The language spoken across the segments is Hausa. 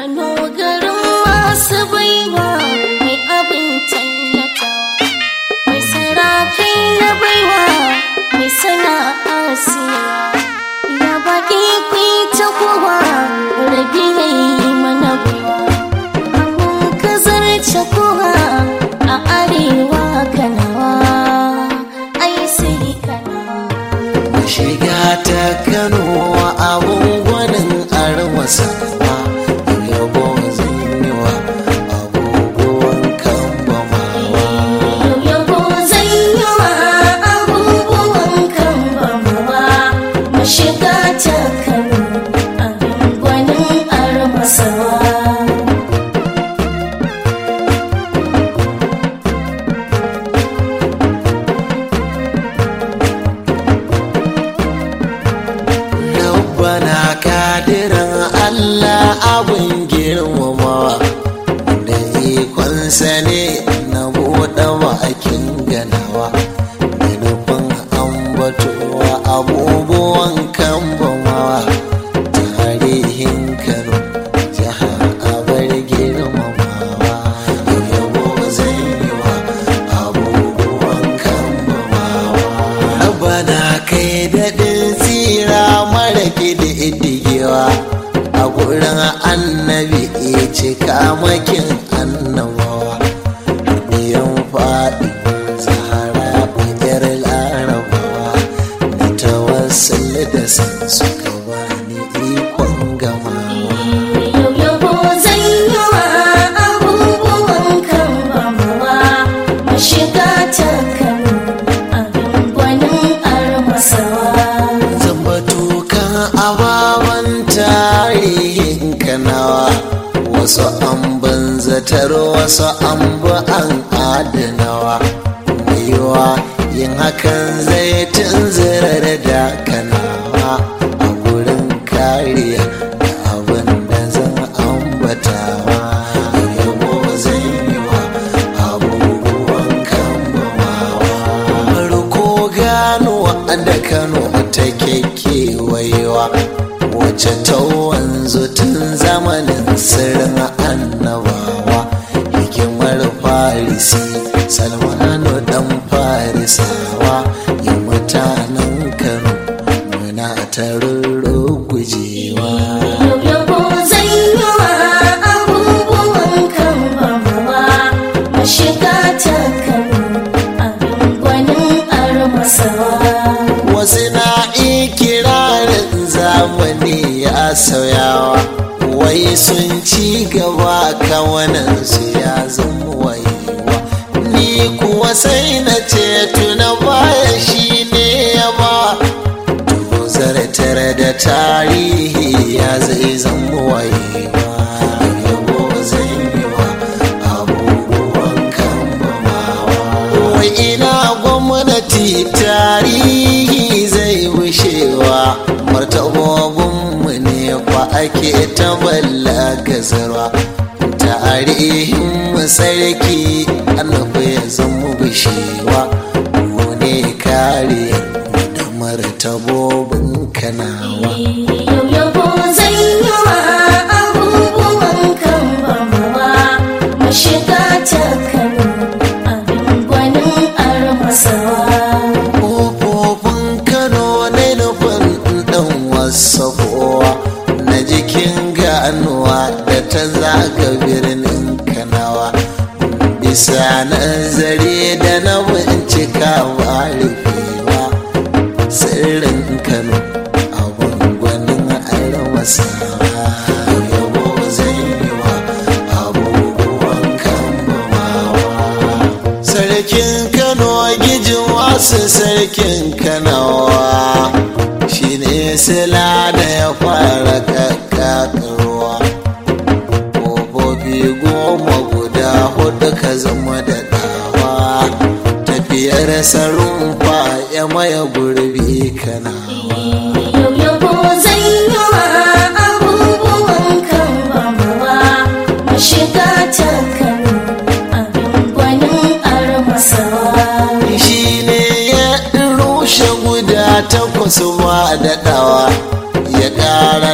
Kano garin masu baiwa mai abin tallata, mai sarakai na baiwa mai sana'a siya. Ya baki kwi ta kowa rabi yayi mana baiwa, mun ka zarce kowa a arewa Kanawa, ai sai Kanawa. Shiga ta Kano abun gwanin armasa abin girmamawa da ikonsa ne na buɗe bakin ganawa da nufin ambatowa abubuwan kambamawa tarihin Kano jiha abar girmamawa yabo zai yi wa abubuwan kambamawa bana kai daɗin tsira mara ƙididdigewa a gurin annabi ya cika makin annabawa biyan faɗi zahara ɓangiyar larabawa da tawassul da san suka bani ikon gamawa. Yabo zai yi wa abubuwan kan bamawa mashiga ta Kano abin gwanin armasawa. Zambatu kan ababen tarihin Kanawa, wasu an banzatar wasu an ba an adanawa, maiwa yin hakan zai tunzirar da Kanawa a gurin kariya da abin da zan ambatawa. Yabo zai yi wa abubuwan kambamawa farko ganuwa da Kano take kewayewa wacce ta wanzu tun zamanin sirrin annabawa, hikimar farisi Salmanu dan farisawa ya mutanen Kano muna ta rurrugujewa. Yabo zai yi wa abubuwan kan bamawa mashiga ta Kano abin gwanin armasawa. Wasu na ikirarin zamani ya sauyawa, wai sun ci gaba kawanansu ya zama wayewa, ni kuwa sai na ce tuna baya shi ne ya ba tozartar da tarihi ya zai zama wayewa. Yabo zai yi wa abubuwan kambamawa wai ina gwamnati tarihi zai bushewa, martabobinmu ne fa ake ta ballagazarwa, tarihin sarki annabi ya zama bushewa, mu ne kariyar da martabobin Kanawa. Yabo zai yi wa abubuwan kan bamawa mashiga ta Kano abin gwanin armasawa. Ƙofofin Kano na nufin ɗan wasafowa na jikin ganuwa da ta zaga birnin Kanawa, bisa nazari da na bincika ba rufewa sirrin Kano abin gwanin armasawa. Yabo zai yi wa abubuwan kambamawa sarkin Kano gijin wasu sarkin Kanawa shine sila da ya fara kakkakarwa, ƙofofi 10 guda 4 ka zama da dawa, tafiyar sarumfa ya maye gurbi Kanawa. Yabo zai yi wa abubuwan kan bamawa mashiga ta Kano abin gwanin armasawa. Shi ne ya rushe guda 8 ba da dawa, ya ƙara na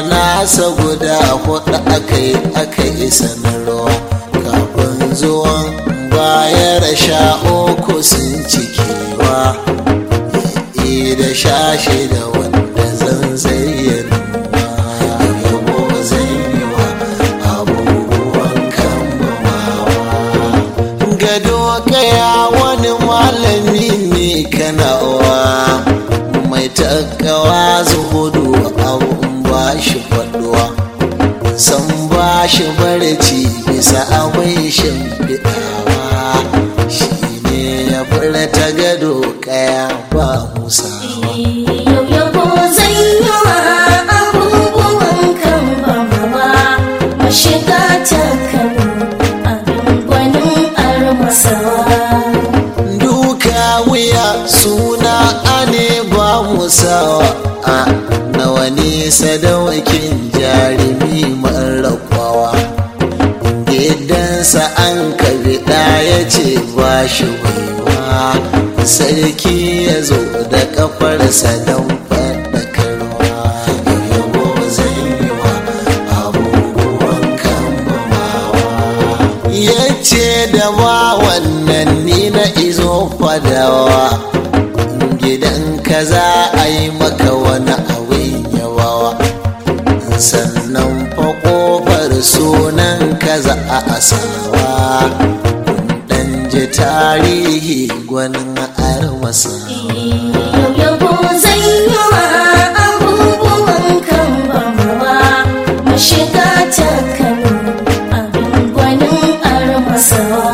nasa guda hudu aka yi sanarwa kafin zuwan bayar sha uku sun cikewa da sha shida wanda zan zayyana yabo zan yi wa abubuwan kambamawa gado kaya wani malami ne kanawa mai takawa zuhudu abun ba shi faduwa san ba shi barci bisa abin shimfiɗawa shi ne ya furta gado kaya ba musa yau yabo zan yi wa abubuwan kambamawa mashiga ta Kano abin gwanin armasawa duka wuya suna ane ba musawa a nawa nisa da wakin jarumi marakwawa gidansa an kabida ya ce ba shi waiwa sarki ya zo da kafarsa don faɗakarwa yabo zai yi wa abubuwan kambamawa ya ce da ba wannan ni na izo fadawa gidan kaza a yi maka wani abin yawawa sannan fa kofar sunan kaza a asawa dan ji tarihi gwanin armasa yau yabo zan yi wa abubuwan kambamawa mashiga ta Kano abin gwanin armasawa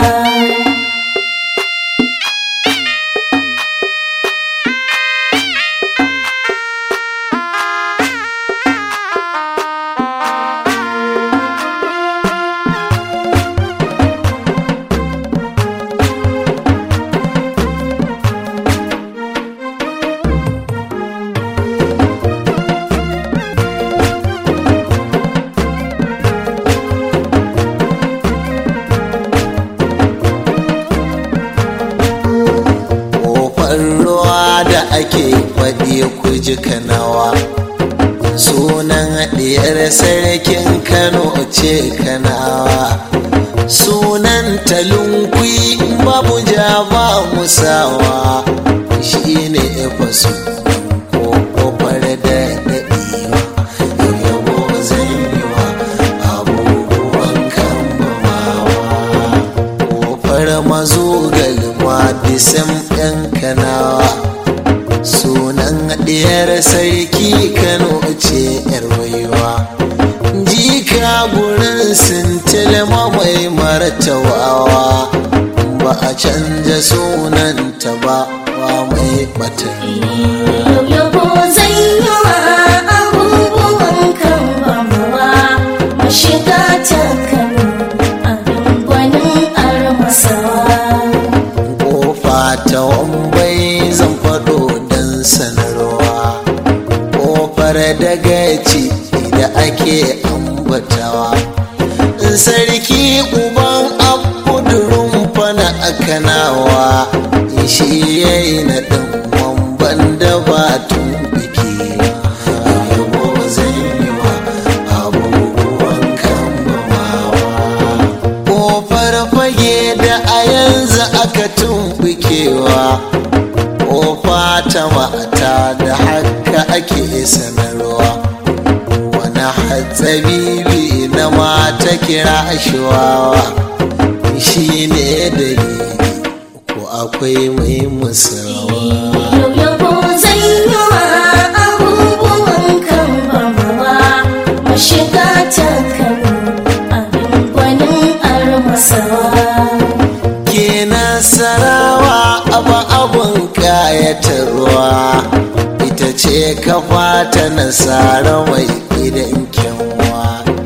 ake faɗi ku ji kanawa sunan haɗiyar sarkin Kano ce kanawa sunan talunkwi babu ja ba musawa shi ne fasu ko kofar da daɗewa yabo zai yi wa abubuwan kambamawa kofar mazugal madisan ɗan kanawa sunan ɗiyar sarki Kano ce yar waiwa jika gurin sintilma mai martawawa ba a canja sunanta ba wa mai yau yabo zan yi wa abubuwan kambamawa mashiga ta Kano abin gwanin armasawa kofa ta wambai zan faɗo don sanarwa kofar dagaci da ake ambatawa sarki uban abudurin fana akanawa shi yayi na ɗan wamban da batun biki yabo zai yi wa abubuwan kambamawa kofar fage da a yanzu aka tumbukewa kofa ta mata da haka ake sanarwa wani hatsabibi na mata kira shiwawa shi ne dalili ko akwai mai musawa yau yabo zan yi wa abubuwan kambamawa mashiga ta Kano abin gwanin armasawa ke nasarawa abun kayatarwa ita ce kafa ta nasara mai idan kyanwa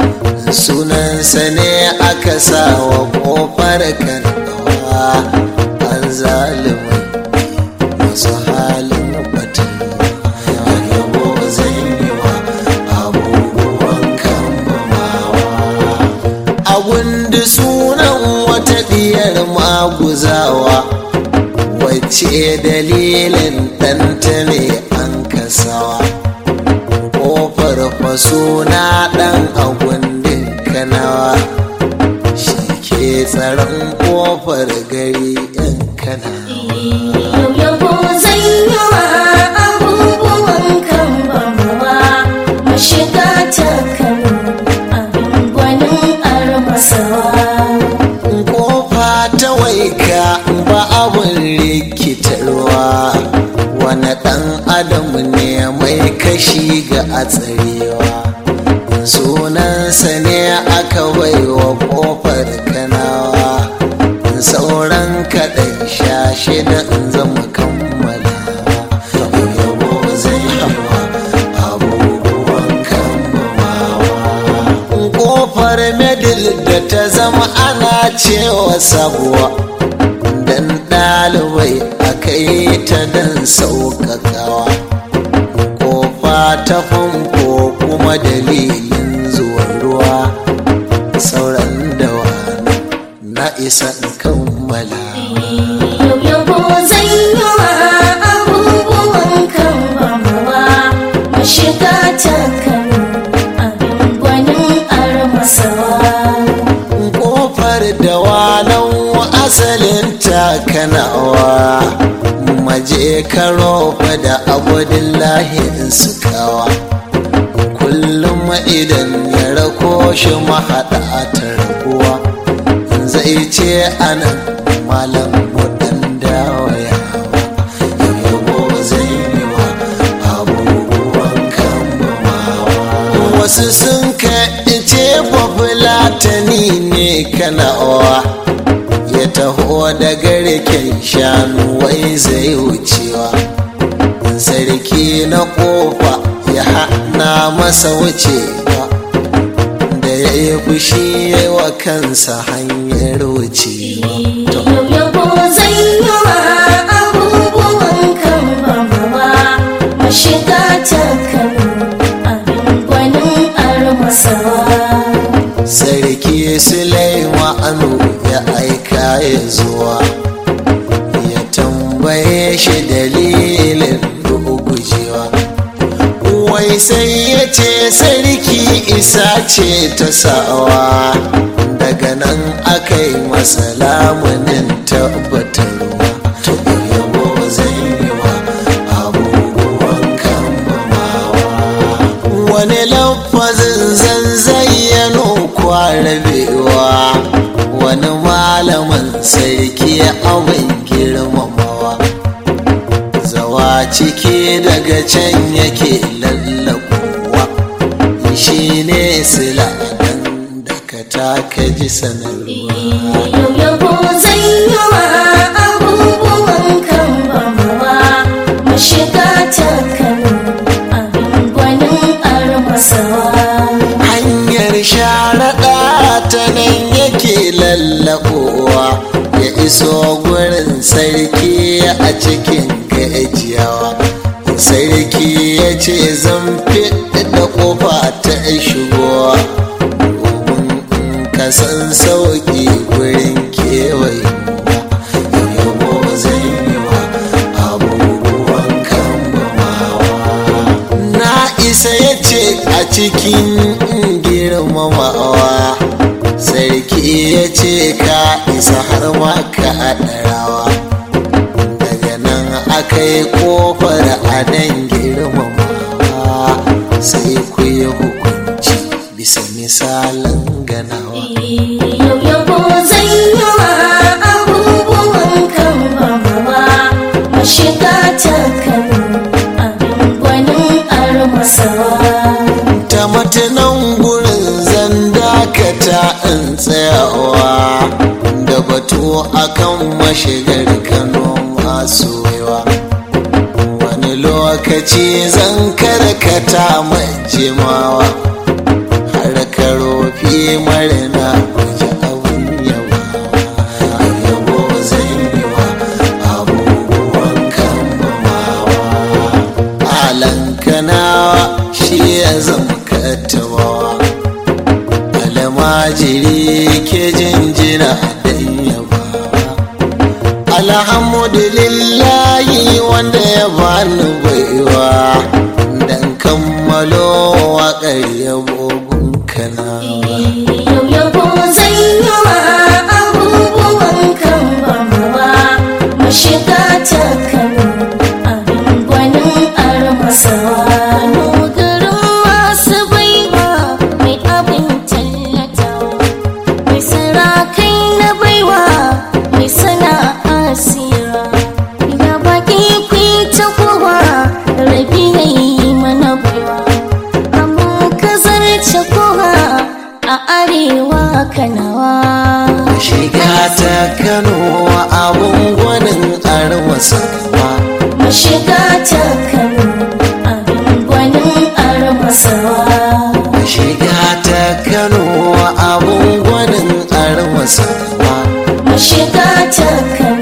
sunansa ne aka sa wa kofar kanawa an zalimai masu halin batarwa yabo zai yi wa abubuwan kambamawa abun da sunan wata diyar maguzawa wacce dalilin ɗanta ne an kasawa ƙofar suna ɗan agundin kanawa shi ke tsaron ƙofar gari yan kana. Yau yabo zan yi wa abubuwan kan bamawa mashiga ta Kano abin gwanin armasawa. Ƙofa ta waika ba abin rikitarwa, wani ɗan adam ne mai kashi ga a tsarewa. Sunansa ne aka baiwa ƙofar kanawa, sauran kaɗan shashi da in zama kammalawa. Yabo zai hawa abubuwan kammalawa. Ƙofar medil da ta zama ana cewa sabuwa, dan ɗalibai aka yi ta dan sauƙaƙawa. Ƙofa ta famfo kuma dalilin zuwan ruwa, sauran dawa na isa in kammala. Yau yabo zan yi wa abubuwan kan bamawa mashiga ta Kano abin gwanin armasawa. Ƙofar dawanan asalin takanawa, maje karo da abudullahi su kawa. Kullum idan ya rako shi mahaɗa ta raguwa, zai ce anan malam mudan dawayawa. Yabo zai yi wa abubuwan kambamawa. Wasu sun ce bafulatani ne kanawa, ya taho da garken shanu wai zai wucewa. Sarki na ƙofa ya hana masa wucewa, da ya yi fushi ya wa kansa hanyar wucewa. Yau yabo zan yi wa abubuwan kan bamawa mashiga ta Kano abin gwanin armasawa. Sarki Sulaimanu ya aika ya zuwa, ya tambaye shi dalilin rugujewa. Wai sai ya ce sarki isa ce ta sawa, daga nan aka yi masa lamunin tabbatarwa. Yabo zai yi wa abubuwan kambamawa. Wani lafazin zan zayyano kwarabewa, wani malamin sarki abin girmamawa. Zawa ciki daga can yake lallabuwa, shi ne sila dan da ka taka ji sanarwa. Yau yabo zan yi wa abubuwan kan bamawa mashiga ta Kano abin gwanin armasawa. Hanyar sharaɗa ta nan yake lallaɓowa, ya iso gurin sarki a cikin gajiyawa. Sarki ya ce zan da ƙofa ta shigowa, domin in ka san sauƙi gurin kewayewa. Yabo zai yi wa abubuwan kambamawa. Na isa ya ce a cikin girmamawa, sarki ya ce ka isa har ma ka ɗarawa. Daga nan aka yi ƙofar a nan girmamawa, sai ku yi hukunci bisa misalan ganawa. Yau yabo zan yi wa abubuwan kan bamawa mashiga ta Kano abin gwanin armasawa. Ta matanan gurin zan dakata in tsayawa, da batu akan mashigar Kano masu yawa. Wani lokaci zan karkata majimawa, har karofi marina kuji abin yawa. Yabo zai yi wa abubuwan kambamawa. Alankanawa shi ya zama katabawa, almajiri ke jinjina dan yabawa. Alhamdulillahi wanda ya bani baiwa, dan ka kammalo waƙar yabo kana yau yabo zan yi wa abubuwan kan babawa mashiga ta Kano abin gwanin armasawa garin masu baiwa mai abin tallatawa mai sarakai na baiwa mai sana'a sira ya baki kwita kowa rabi ya yi mana baiwa amma ka zarce kowa a arewa kanawa shiga ta Kano abun gwanin armasawa mashiga ta Kano abin gwanin armasawa shiga ta Kano abun gwanin armasawa mashiga ta Kano